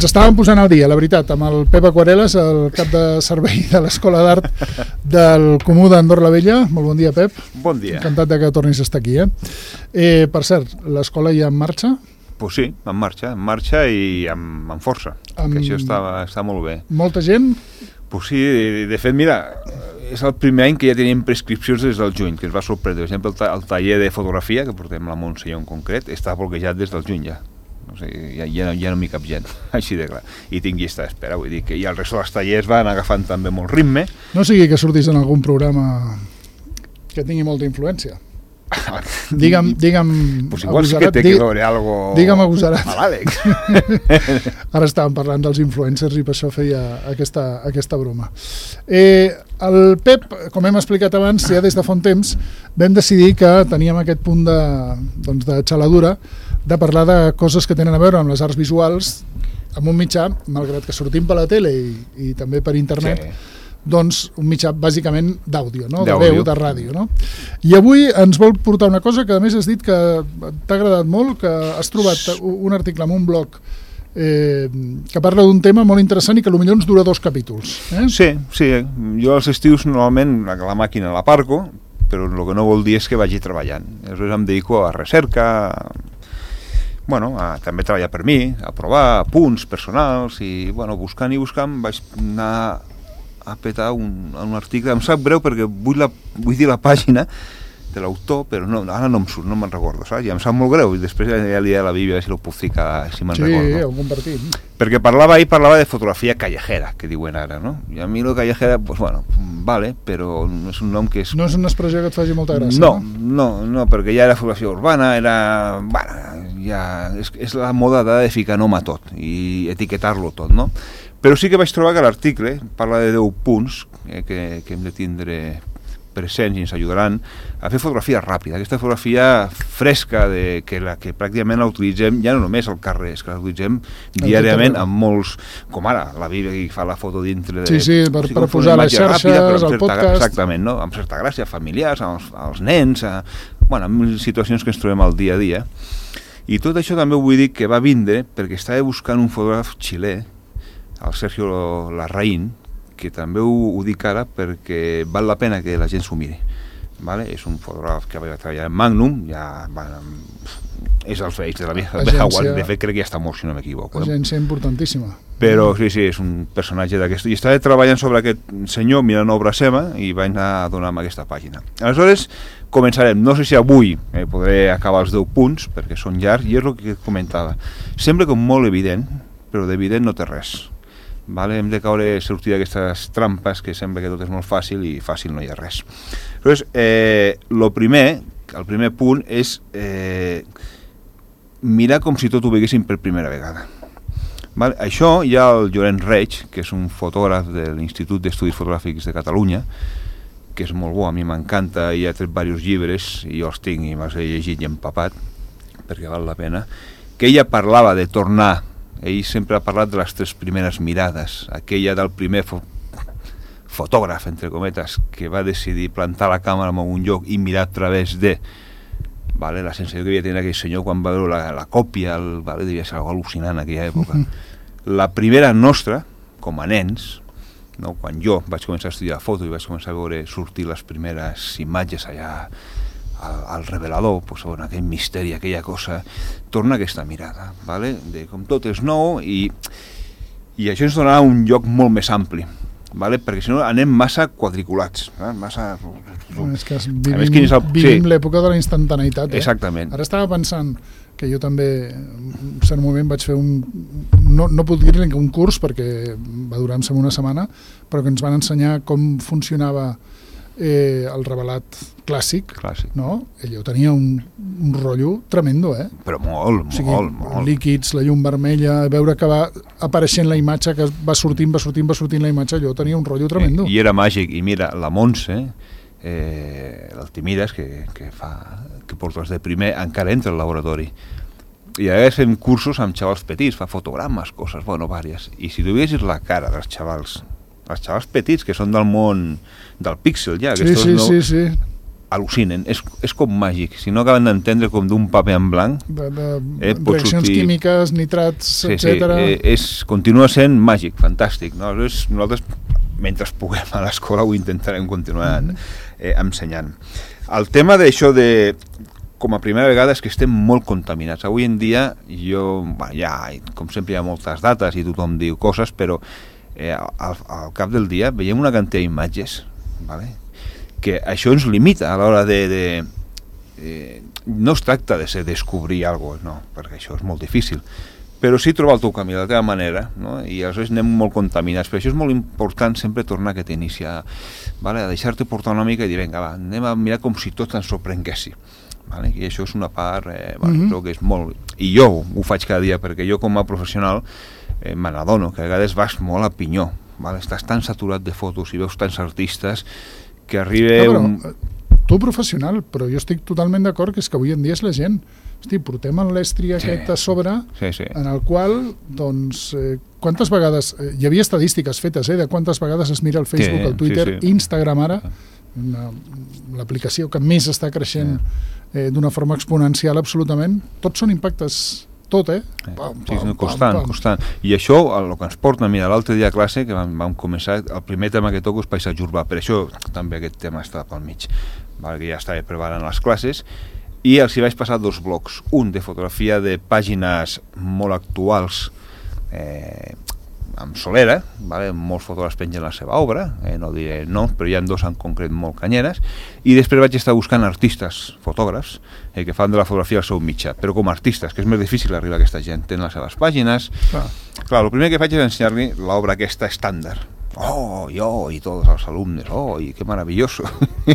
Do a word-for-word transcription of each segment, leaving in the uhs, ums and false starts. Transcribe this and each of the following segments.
Ens estàvem posant al dia, la veritat, amb el Pep Aquarel·les, el cap de servei de l'Escola d'Art del Comú d'Andorra la Vella. Molt bon dia, Pep. Bon dia. Encantat de que tornis a estar aquí. Eh? Eh, per cert, l'escola ja en marxa? Pues sí, en marxa, en marxa i amb, amb força, amb... que això està, està molt bé. Molta gent? Pues sí, de fet, mira, és el primer any que ja tenim prescripcions des del juny, que ens va sorprendre. Per exemple, el, ta el taller de fotografia, que portem la Montse en concret, està bloquejat des del juny ja. O sigui, ja, ja, ja no m'hi cap gent, així de clar. I tinc llista d'espera, vull dir que i el resto dels tallers van agafant també molt ritme. No sigui que sortis en algun programa que tingui molta influència. Digue'm, digue'm... Pues igual sí que té que veure algo... Digue'm agosarat. A l'Àlex. Ara estàvem parlant dels influencers i per això feia aquesta, aquesta broma. Eh, el Pep, com hem explicat abans, ja des de fa un temps, vam decidir que teníem aquest punt de, doncs, de xaladura de parlar de coses que tenen a veure amb les arts visuals amb un mitjà, malgrat que sortim per la tele i, i també per internet, sí. Doncs un mitjà bàsicament d'àudio, no? De veu, de ràdio. No? I avui ens vol portar una cosa que a més has dit que t'ha agradat molt, que has trobat un article en un blog eh, que parla d'un tema molt interessant i que potser ens dura dos capítols. Eh? Sí, sí. Jo als estius normalment la màquina l'aparco, però el que no vol dir és que vagi treballant. Aleshores em dedico a recerca, bueno, a també treballar per mi, a provar punts personals i, bueno, buscant i buscant vaig anar a petar un, un article. Em sap greu perquè vull, la, vull dir la pàgina de l'autor, però no, ara no em surt, no me'n recordo, saps? I em sap molt greu, i després ja li he a la Bíblia si lo puc ficar, si me'n sí, recordo. Sí, ho compartim. Perquè parlava ahí, parlava de fotografia callejera, que diuen ara, no? I a mi lo callejera, pues bueno, vale, però és un nom que és... No és una expressió que et faci molta gràcia, no? No, no, no, perquè ja era fotografia urbana, era... Bueno, ja... És, és la moda de ficar nom a tot i etiquetar-lo tot, no? Però sí que vaig trobar que l'article parla de deu punts eh, que, que hem de tindre presents i ens ajudaran a fer fotografia ràpida, aquesta fotografia fresca de, que, la, que pràcticament la utilitzem ja no només al carrer, és que la utilitzem diàriament amb molts, com ara la Bíblia que fa la foto dintre de... Sí, sí, per, per posar les xarxes, ràpida, al podcast... Exactament, no? Amb certa gràcia, familiars, als, als nens, a, bueno, amb situacions que ens trobem al dia a dia. I tot això també vull dir que va vindre perquè estava buscant un fotògraf xilè, el Sergio Larraín, que també ho, ho dic ara perquè val la pena que la gent s'ho miri. Vale? És un fotògraf que va treballar en Magnum, ja, bueno, és el feix de la vieja guardia, de fet crec que ja està mort, si no m'equivoco. Agència importantíssima. Però sí, sí, és un personatge d'aquest. I estava treballant sobre aquest senyor, mirant obra seva, i vaig anar a donar-me aquesta pàgina. Aleshores, començarem. No sé si avui eh, podré acabar els deu punts, perquè són llargs, i és el que comentava. Sembla com molt evident, però d'evident no té res. Vale? Hem de caure, sortir d'aquestes trampes que sembla que tot és molt fàcil i fàcil no hi ha res. Llavors, eh, lo primer, el primer punt és eh, mirar com si tot ho veguéssim per primera vegada. Vale? Això hi ha el Llorenç Reig, que és un fotògraf de l'Institut d'Estudis Fotogràfics de Catalunya, que és molt bo, a mi m'encanta, i ha tret diversos llibres, i jo els tinc i me'ls he llegit i empapat, perquè val la pena, que ella parlava de tornar. Ell sempre ha parlat de les tres primeres mirades, aquella del primer fo fotògraf, entre cometes, que va decidir plantar la càmera en un lloc i mirar a través de... Vale, la sensació que havia tenir aquell senyor quan va veure la, la còpia, el, vale, devia ser algo al·lucinant en aquella època. La primera nostra, com a nens, no, quan jo vaig començar a estudiar foto i vaig començar a veure sortir les primeres imatges allà al, al revelador, pues, bueno, aquell misteri, aquella cosa, torna aquesta mirada, vale? De com tot és nou i, i això ens donarà un lloc molt més ampli, vale? Perquè si no anem massa quadriculats, eh? Massa... No, és que vivim, és el... vivim sí. l'època de la instantaneïtat. Eh? Exactament. Ara estava pensant que jo també, en cert moment, vaig fer un... No, no puc dir-li un curs perquè va durar una setmana, però que ens van ensenyar com funcionava eh, el revelat clàssic, clàssic. No? Ell tenia un, un rotllo tremendo, eh? Però molt, o sigui, molt, molt. Líquids, la llum vermella, veure que va apareixent la imatge, que va sortint, va sortint, va sortint la imatge, allò tenia un rotllo tremendo. I, i era màgic, i mira, la Montse, eh, l'Altimides, que, que, fa, que porta els de primer, encara entra al laboratori. I a vegades fem cursos amb xavals petits, fa fotogrames, coses, bueno, vàries. I si tu veiessis la cara dels xavals, els xavals petits, que són del món del píxel ja, sí, sí, no, sí, sí. al·lucinen, és, és com màgic, si no acaben d'entendre com d'un paper en blanc, de, de, eh, reaccions sortir... químiques, nitrats, sí, etcètera. Sí, eh, és, continua sent màgic, fantàstic. No? Nosaltres, nosaltres, mentre puguem a l'escola, ho intentarem continuar mm -hmm. eh, ensenyant. El tema d'això de... com a primera vegada és que estem molt contaminats. Avui en dia, jo, bueno, ja, com sempre hi ha moltes dates i tothom diu coses, però eh, al, al cap del dia veiem una quantitat d'imatges, ¿vale? Que això ens limita a l'hora de... de eh, no es tracta de ser descobrir alguna cosa, no, perquè això és molt difícil, però sí trobar el teu camí, la teva manera, no? I aleshores anem molt contaminats. Per això és molt important sempre tornar a aquest inici, a, vale? a deixar-te portar una mica i dir, vinga, va, anem a mirar com si tot ens sorprenguessi. Vale? I això és una part, eh, bueno, mm -hmm. crec que és molt... I jo ho faig cada dia, perquè jo com a professional eh, me n'adono, que a vegades vas molt a pinyó, vale? Estàs tan saturat de fotos i veus tants artistes que arriba... No, però, un... tu professional, però jo estic totalment d'acord que és que avui en dia és la gent. Hosti, portem l'estri sí. aquest a sobre, sí, sí. en el qual, doncs, eh, quantes vegades... Eh, hi havia estadístiques fetes, eh, de quantes vegades es mira el Facebook, sí, el Twitter, sí, sí. Instagram ara, l'aplicació que més està creixent sí. eh, d'una forma exponencial absolutament. Tots són impactes... tot, eh? Pam, sí, pam, constant, pam, constant. I això, el que ens porta, mira, l'altre dia a classe, que vam, vam començar, el primer tema que toco és paisatge urbà, per això també aquest tema està pel mig, val? Que ja estava preparant les classes, i els hi vaig passar dos blocs, un de fotografia de pàgines molt actuals, eh, amb solera, vale? Molts fotògrafs pengen la seva obra, eh, no diré no, però hi ha dos en concret molt canyeres, i després vaig estar buscant artistes, fotògrafs, eh, que fan de la fotografia el seu mitjà, però com a artistes, que és més difícil arribar a aquesta gent, tenen les seves pàgines. Clar, Clar el primer que faig és ensenyar-li l'obra aquesta estàndard. Oh, jo, i tots els alumnes, oh, i que meravelloso.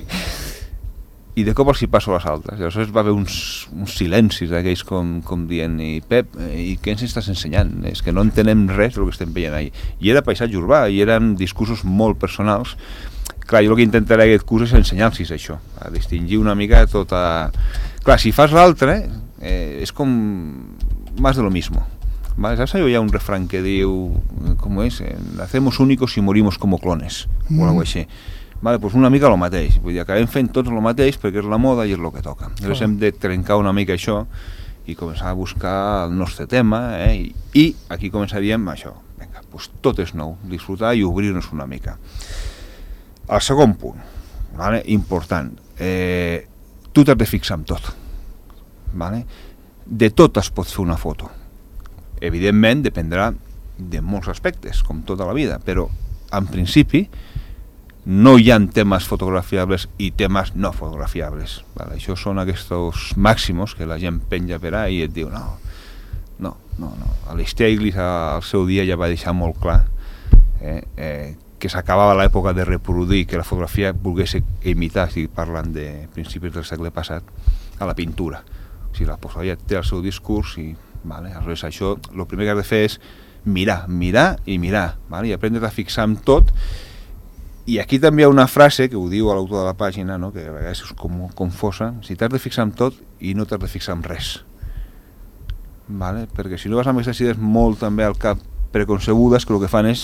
I de cop els hi passo les altres. I aleshores va haver uns, uns silencis d'aquells com, com dient, i Pep, i què ens estàs ensenyant? És que no entenem res del que estem veient ahí. I era paisatge urbà, i eren discursos molt personals. Clar, jo el que intentaré aquest curs és ensenyar-los això, a distingir una mica tota... Clar, si fas l'altre, eh, és com más de lo mismo. ¿Vale? ¿Sabes? Hi ha un refrán que diu, com és? Nacemos únicos y morimos como clones, mm. o alguna cosa així. Vale, pues una mica el mateix, vull dir, acabem fent tots el mateix perquè és la moda i és el que toca. Llavors hem de trencar una mica això i començar a buscar el nostre tema, eh? I, i aquí començaríem això, vinga, pues tot és nou, disfrutar i obrir-nos una mica. El segon punt, vale? Important, eh, tu t'has de fixar en tot, vale? De tot es pot fer una foto, evidentment dependrà de molts aspectes, com tota la vida, però en principi no hi ha temes fotografiables i temes no fotografiables. Vale? Això són aquests màximos que la gent penja per ahí i et diu no, no, no, no. L'Stiglitz al seu dia ja va deixar molt clar eh, eh, que s'acabava l'època de reproduir, que la fotografia volgués imitar, estic parlant de principis del segle passat, a la pintura. O sigui, la fotografia té el seu discurs i vale, aleshores això, el primer que has de fer és mirar, mirar i mirar, vale? I aprendre a fixar en tot. I aquí també hi ha una frase que ho diu l'autor de la pàgina, no? Que a vegades és com confosa, si t'has de fixar en tot i no t'has de fixar en res, vale? Perquè si no vas amb aquestes idees molt també al cap preconcebudes, que el que fan és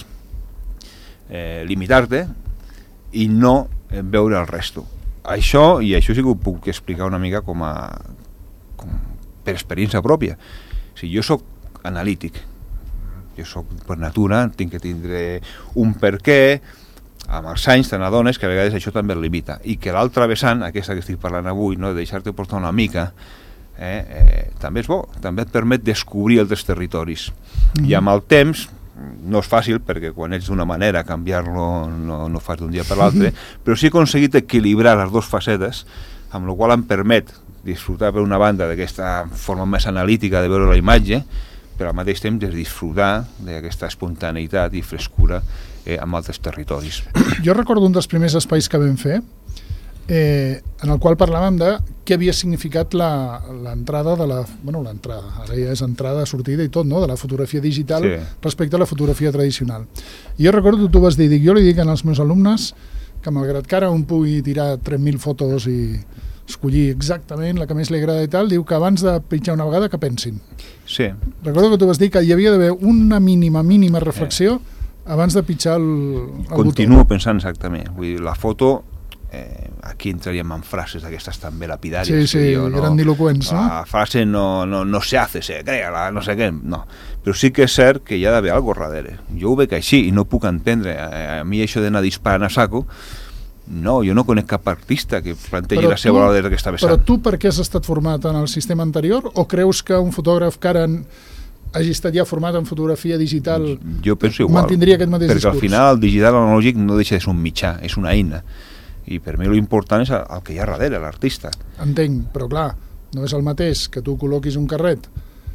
eh, limitar-te i no eh, veure el resto. Això, i això sí que ho puc explicar una mica com a com, per experiència pròpia. O sigui, jo sóc analític, jo sóc per natura, tinc que tindre un per què. Amb els anys te n'adones que a vegades això també et limita i que l'altra vessant, aquesta que estic parlant avui, no, de deixar-te portar una mica, eh, eh, també és bo, també et permet descobrir altres territoris. Mm-hmm. I amb el temps, no és fàcil perquè quan ets d'una manera canviar-lo no, no fas d'un dia per l'altre, mm-hmm. però sí he aconseguit equilibrar les dues facetes, amb la qual em permet disfrutar per una banda d'aquesta forma més analítica de veure la imatge, però al mateix temps de disfrutar d'aquesta espontaneïtat i frescura eh, en altres territoris. Jo recordo un dels primers espais que vam fer eh, en el qual parlàvem de què havia significat l'entrada de la... Bueno, l'entrada, ara ja és entrada, sortida i tot, no?, de la fotografia digital sí. respecte a la fotografia tradicional. I jo recordo que tu vas dir, dic, jo li dic als meus alumnes que malgrat que ara un pugui tirar tres mil fotos i escollir exactament la que més li agrada i tal, diu que abans de pitjar una vegada que pensin. Sí. Recordo que tu vas dir que hi havia d'haver una mínima, mínima reflexió eh. abans de pitjar el, el Continuo botó. pensant exactament. Vull dir, la foto, eh, aquí entraríem en frases d'aquestes també lapidàries. Sí, sí, jo, no, grandiloquents, no? La frase no, no, no se hace, se crea, no sé què, no. Però sí que és cert que hi ha d'haver algo darrere. Jo ho veig així i no puc entendre. A, a mi això d'anar disparant a saco, no, jo no conec cap artista que plantegi la seva obra des d'aquesta vessant. Però tu per què has estat format en el sistema anterior o creus que un fotògraf que ara hagi estat ja format en fotografia digital jo penso igual, mantindria aquest mateix perquè discurs? Al final el digital analògic no deixa de ser un mitjà, és una eina. I per mi l'important és el que hi ha darrere, l'artista. Entenc, però clar, no és el mateix que tu col·loquis un carret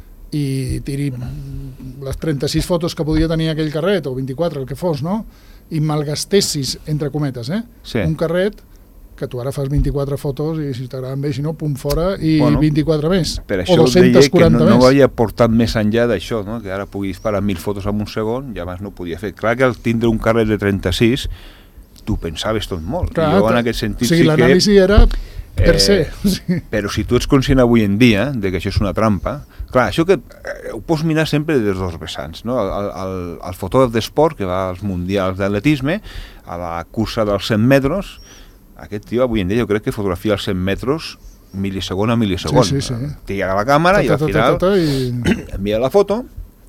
i tiri les trenta-sis fotos que podia tenir aquell carret, o vint-i-quatre, el que fos, no? I malgastessis, entre cometes, eh? Sí. Un carret que tu ara fas vint-i-quatre fotos i si t'agraden bé, si no, pum, fora i bueno, vint-i-quatre més. Per això o dos-centes quaranta que no, més. no havia portat més enllà d'això, no? Que ara pugui disparar mil fotos en un segon, ja abans no podia fer. Clar que al tindre un carret de trenta-sis tu pensaves tot molt. Clar, jo en aquest sentit o sigui, sí que... l'anàlisi era per eh, se. Sí. Però si tu ets conscient avui en dia de que això és una trampa, clar, això que eh, ho pots mirar sempre des dels dos vessants, no? El, el, el fotògraf d'esport que va als mundials d'atletisme, a la cursa dels cent metres, aquest tio avui en dia jo crec que fotografia els cent metres milisegon a milisegon. Sí, sí, sí. Tira la càmera i al final i... envia la foto,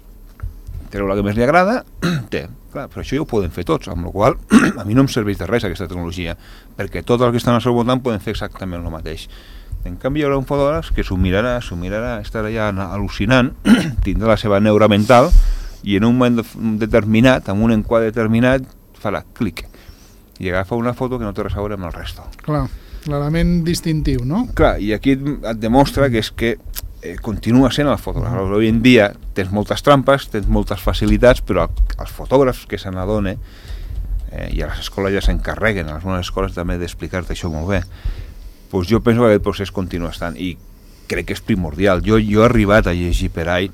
treu la que més li agrada, té. Clar, però això ja ho poden fer tots, amb la qual a mi no em serveix de res aquesta tecnologia, perquè tots els que estan al seu voltant poden fer exactament el mateix. En canvi hi haurà un fotògraf que s'ho mirarà, s'ho mirarà, estarà ja al·lucinant, tindrà la seva neura mental i en un moment determinat, en un enquadre determinat, farà clic i agafa una foto que no té res a veure amb el resto. Clar, l'element distintiu, no? Clar, i aquí et demostra que és que eh, continua sent el fotògraf. Avui en dia tens moltes trampes, tens moltes facilitats, però els fotògrafs que se n'adonen, eh, i a les escoles ja s'encarreguen, a les bones escoles també d'explicar-te això molt bé, doncs jo penso que aquest procés continua estant i crec que és primordial. Jo, jo he arribat a llegir per ahí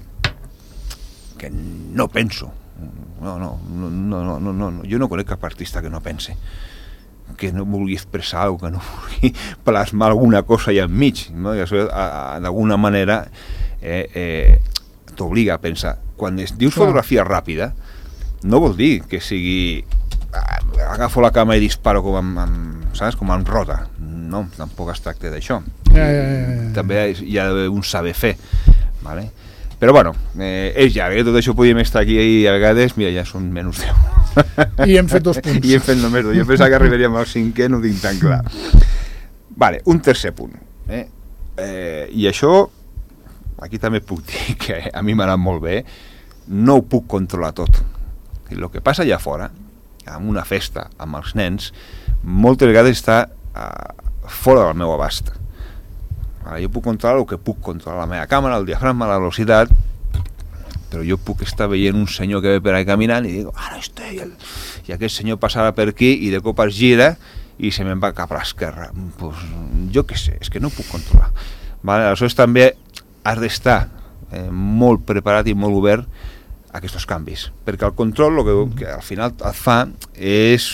que no penso. No, no, no, no, no, no, jo no conec cap artista que no pense, que no vulgui expressar alguna cosa, que no vulgui plasmar alguna cosa allà enmig, no? I això d'alguna manera eh, eh, t'obliga a pensar. Quan es dius fotografia ràpida, no vol dir que sigui agafo la càmera i disparo com amb, amb, saps? Com amb rota. No, tampoc es tracta d'això. Ja, ja, ja, ja. També hi ha un saber fer, vale? Però bueno, eh, és llarg, eh? Tot això podíem estar aquí i a vegades, mira, ja són menys deu. I hem fet dos punts. I hem fet només dos. Jo pensava que arribaríem al cinquè, no ho tinc tan clar. Vale, un tercer punt. Eh? Eh, I això, aquí també puc dir que a mi m'ha anat molt bé, no ho puc controlar tot. I el que passa allà fora, en una festa amb els nens, moltes vegades està uh, fora del meu abast. Vale, jo puc controlar el que puc controlar, la meva càmera, el diafragma, la velocitat, però jo puc estar veient un senyor que ve per ahí caminant i dic, ara este, i, el... i aquest senyor passarà per aquí i de cop es gira i se me'n va cap a l'esquerra. Pues, jo què sé, és que no ho puc controlar. Vale, aleshores també has d'estar eh, molt preparat i molt obert a aquests canvis, perquè el control el que, que al final et fa és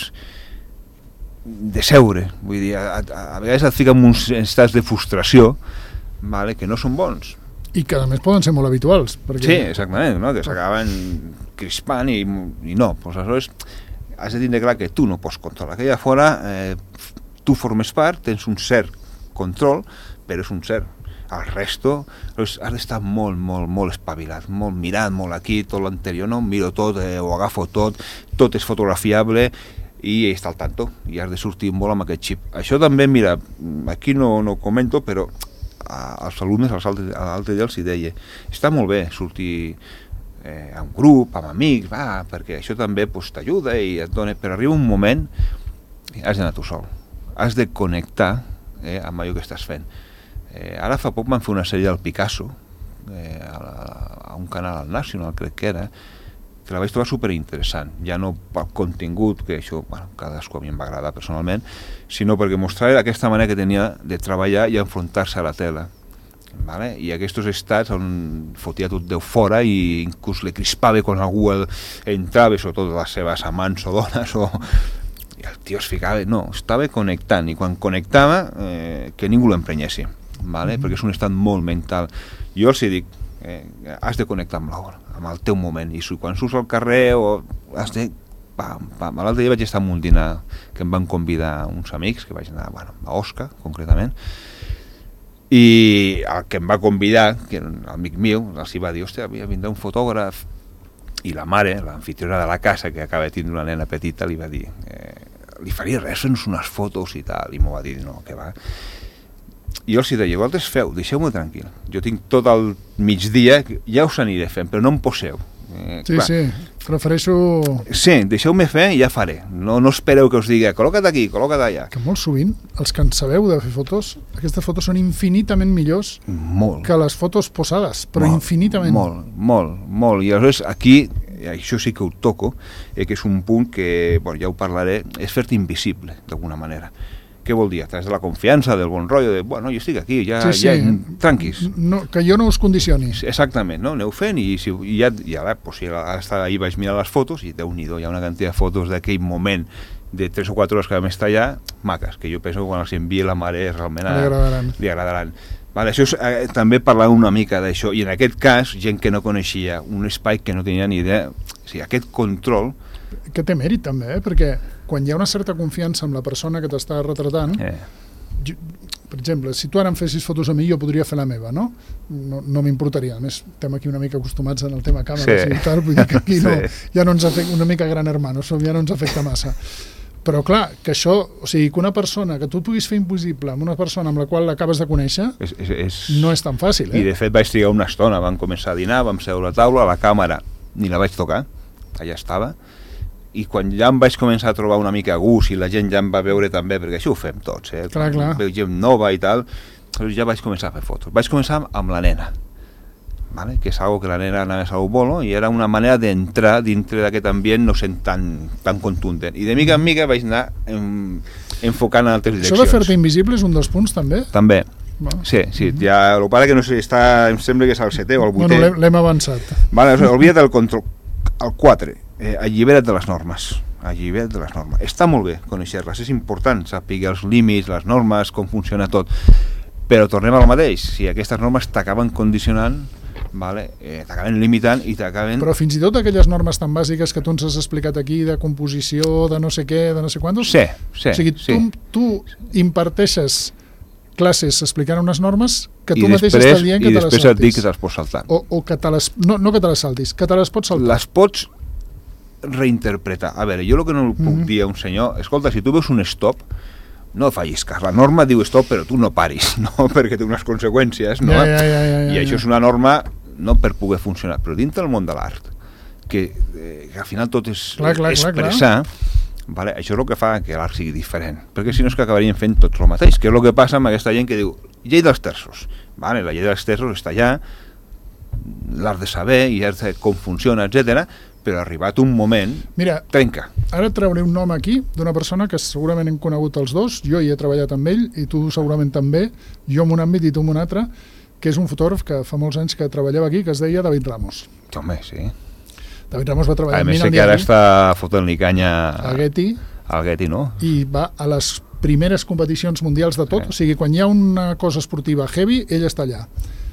de seure, vull dir, a, a, a vegades et fica en uns estats de frustració, vale, que no són bons. I que a més poden ser molt habituals. Perquè... Sí, exactament, no? Que s'acaben crispant i, i no, doncs aleshores has de tindre clar que tu no pots controlar, que allà fora eh, tu formes part, tens un cert control, però és un cert. El resto, has d'estar molt, molt, molt espavilat, molt mirat, molt aquí, tot l'anterior, no? Miro tot, eh, ho agafo tot, tot és fotografiable, i està al tanto, i has de sortir molt amb aquest xip. Això també, mira, aquí no, no comento, però als alumnes, als altres, a l'altre dia els hi deia, està molt bé sortir eh, a un grup, amb amics, va, perquè això també pues, t'ajuda i et dona, però arriba un moment has d'anar tu sol, has de connectar eh, amb allò que estàs fent. Eh, ara fa poc van fer una sèrie del Picasso, eh, a, a un canal al National, crec que era, que la vaig trobar superinteressant, ja no pel contingut, que això, bueno, cadascú a mi em va agradar personalment, sinó perquè mostrava aquesta manera que tenia de treballar i enfrontar-se a la tela. Vale? I aquests estats on fotia tot Déu fora i inclús le crispava quan algú el entrava, sobretot les seves amants o dones, o... i el tio es ficava, no, estava connectant, i quan connectava, eh, que ningú l'emprenyessi, vale? Mm-hmm. Perquè és un estat molt mental. Jo els hi dic, eh, has de connectar amb l'obra, amb el teu moment, i quan surts al carrer o has de pam, pam. L'altre dia vaig estar en un dinar que em van convidar uns amics, que vaig anar, bueno, a Osca, concretament, i el que em va convidar, que era un amic meu, els hi va dir, hòstia, vindrà un fotògraf, i la mare, l'anfitriona de la casa, que acaba de tindre una nena petita, li va dir, eh, li faria res, fes unes fotos i tal, i m'ho va dir, no, que va. I jo els hi deia, vosaltres feu, deixeu-me tranquil, jo tinc tot el migdia, ja us aniré fent, però no em poseu. Eh, sí, clar. sí, prefereixo... Sí, deixeu-me fer i ja faré. No, no espereu que us digui, col·loca't aquí, col·loca't allà. Que molt sovint, els que en sabeu de fer fotos, aquestes fotos són infinitament millors molt. que les fotos posades, però molt, infinitament. Molt, molt, molt. I aleshores aquí, això sí que ho toco, eh, que és un punt que, bueno, ja ho parlaré, és fer-te invisible, d'alguna manera. Què vol dir? A través de la confiança, del bon rotllo, de, bueno, jo estic aquí, ja, sí, sí. ja tranquis. No, que jo no us condicioni. Exactament, no? Aneu fent i, si, i ja, ja pues, si ara ahir vaig mirar les fotos i déu-n'hi-do, hi ha una quantitat de fotos d'aquell moment de tres o quatre hores que vam estar allà, maques, que jo penso que quan els enviï la mare realment a, li agradaran. Li agradaran. Vale, això és, eh, també parlar una mica d'això, i en aquest cas, gent que no coneixia, un espai que no tenia ni idea, o sigui, aquest control... Que té mèrit també, eh? Perquè quan hi ha una certa confiança amb la persona que t'està retratant, eh. jo, per exemple, si tu ara em fessis fotos a mi, jo podria fer la meva, no? No, no m'importaria. A més, estem aquí una mica acostumats en el tema càmeres sí. i tal, vull dir que aquí sí. no, ja no ens afecta, una mica gran hermano, ja no ens afecta massa. Però clar, que això, o sigui, que una persona, que tu et puguis fer invisible amb una persona amb la qual l'acabes de conèixer, és, és, és... no és tan fàcil, eh? I de fet vaig trigar una estona, vam començar a dinar, vam seure a la taula, la càmera ni la vaig tocar, allà estava, i quan ja em vaig començar a trobar una mica a gust i la gent ja em va veure també, perquè això ho fem tots, eh? Clar, clar. Veu gent nova i tal, ja vaig començar a fer fotos. Vaig començar amb la nena, ¿vale? Que és algo que la nena anava a Sao Paulo i era una manera d'entrar dintre d'aquest ambient no sent tan, tan contundent. I de mica en mica vaig anar en, enfocant en altres direccions. Això de fer-te invisible és un dels punts també? També. Bueno. Sí, sí, mm-hmm. ja, el pare que no sé, està, em sembla que és el setè o el vuitè. Bueno, l'hem avançat. Vale, olvida't del control. El quatre, eh, allibera't de les normes. Allibera't de les normes. Està molt bé conèixer-les, és important saber els límits, les normes, com funciona tot. Però tornem al mateix, si aquestes normes t'acaben condicionant, vale, eh, t'acaben limitant i t'acaben... Però fins i tot aquelles normes tan bàsiques que tu ens has explicat aquí, de composició, de no sé què, de no sé quantos... Sí, sí. O sigui, sí. tu, tu imparteixes classes explicant unes normes que tu I mateix després, estàs dient que te les saltis. I després et dic que te'ls pots saltar. O, o que te les... No, no que te les saltis, que te les pots saltar. Les pots reinterpretar. A veure, jo el que no puc mm-hmm. dir a un senyor, escolta, si tu veus un stop, no fallis cas. La norma diu stop, però tu no paris, no? Perquè té unes conseqüències, no? Ja, ja, ja, ja, ja, I això és una norma no per poder funcionar, però dintre del món de l'art, que, eh, que al final tot és clar, clar, expressar, clar, clar. Vale, això és el que fa que l'art sigui diferent, perquè si no és que acabarien fent tots el mateix, que és el que passa amb aquesta gent que diu llei dels terços, vale, la llei dels terços està allà, l'art de saber i l'art de com funciona, etcètera, però arribat un moment, mira, trenca. Ara trauré un nom aquí d'una persona que segurament hem conegut els dos, jo hi he treballat amb ell i tu segurament també, jo en un àmbit i tu en un altre, que és un fotògraf que fa molts anys que treballava aquí, que es deia David Ramos. Home, sí. David Ramos va treballar a amb mi en el diari. A més, sé que ara està fotent-li canya a Getty. Al Getty, no? I va a les primeres competicions mundials de tot, eh. O sigui, quan hi ha una cosa esportiva heavy, ell està allà.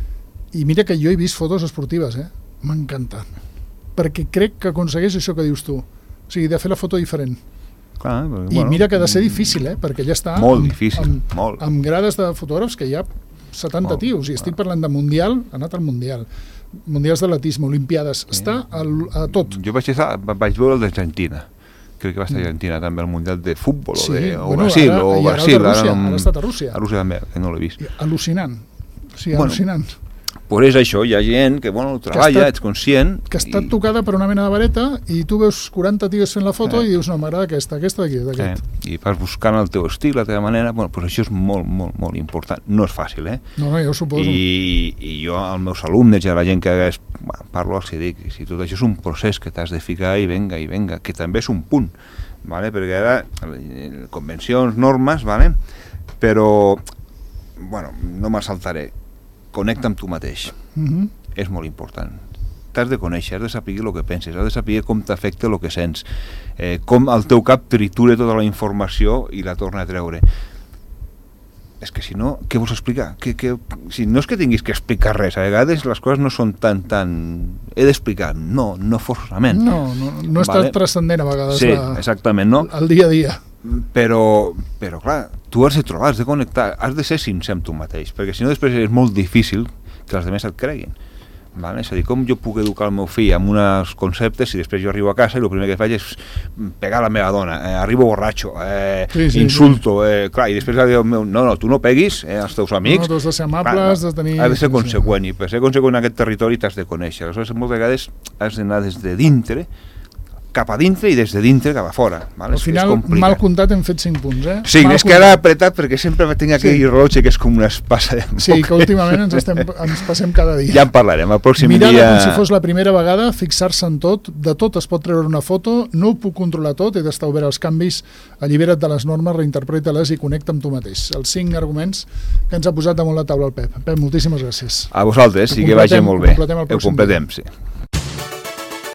I mira que jo he vist fotos esportives, eh? M'encanta. Perquè crec que aconsegueix això que dius tu. O sigui, de fer la foto diferent. Clar, però, I bueno, mira que ha de ser difícil, eh? Perquè ja està molt amb, difícil, amb, molt. amb grades de fotògrafs que hi ha setanta molt, tios, i estic parlant de Mundial, ha anat al Mundial, Mundials d'atletisme, Olimpiades, sí. Està a, a tot. Jo vaig, estar, vaig veure el d'Argentina, crec que va estar a Argentina mm. també, el Mundial de Futbol, sí, o, de, o bueno, Brasil, ara, o ara Brasil. Ara, Rússia, ara, ara ha estat a Rússia. A Rússia també, que no l'he vist. I, al·lucinant, o sigui, bueno, al·lucinant. Pues és això, hi ha gent que, bueno, treballa, que ets conscient... Que està i... tocada per una mena de vareta i tu veus quaranta tios fent la foto eh. i dius, no, m'agrada aquesta, aquesta d'aquí, d'aquest. Eh. I vas buscant el teu estil, la teva manera, bueno, pues això és molt, molt, molt important. No és fàcil, eh? No, no, jo ho suposo. I, i jo, als meus alumnes i a la gent que es, bueno, parlo, els dic, si tot això és un procés que t'has de ficar i venga, i venga, que també és un punt, vale? Perquè ara, convencions, normes, vale? Però, bueno, no me'l saltaré. Connecta amb tu mateix. Mm-hmm. És molt important. T'has de conèixer, has de saber el que penses, has de saber com t'afecta el que sents, eh, com el teu cap tritura tota la informació i la torna a treure. és que si no, què vols explicar? Que, que, si no és que tinguis que explicar res, a vegades les coses no són tan... tan... He d'explicar, no, no forçosament. No, no, no és vale. tan transcendent a vegades sí, la, exactament, no? el dia a dia. Però, però, clar, tu has de trobar, has de connectar, has de ser sincer amb tu mateix, perquè si no després és molt difícil que els altres et creguin. Vale? És a dir, com jo puc educar el meu fill amb uns conceptes si després jo arribo a casa i el primer que faig és pegar la meva dona, eh, arribo borratxo, eh, sí, sí, insulto, sí. Eh, clar, i després diu, no, no, tu no peguis eh, als teus amics. No, tu has de ser amable, clar, has de tenir... Has de ser conseqüent, i per ser conseqüent en aquest territori t'has de conèixer. Aleshores, moltes vegades has d'anar des de dintre cap a dintre i des de dintre cap a fora. Vale? Al final, mal comptat hem fet cinc punts, eh? Sí, mal és que ara apretat perquè sempre tinc aquell sí. rellotge que és com una espasa de moc. Sí, que últimament ens, estem, ens passem cada dia. Ja en parlarem, el pròxim Mirada dia... com si fos la primera vegada, fixar-se en tot, de tot es pot treure una foto, no ho puc controlar tot, he d'estar obert als canvis, allibera't de les normes, reinterpreta-les i connecta amb tu mateix. Els cinc arguments que ens ha posat damunt la taula el Pep. Pep, moltíssimes gràcies. A vosaltres, i que vagi molt bé. Ho completem, sí.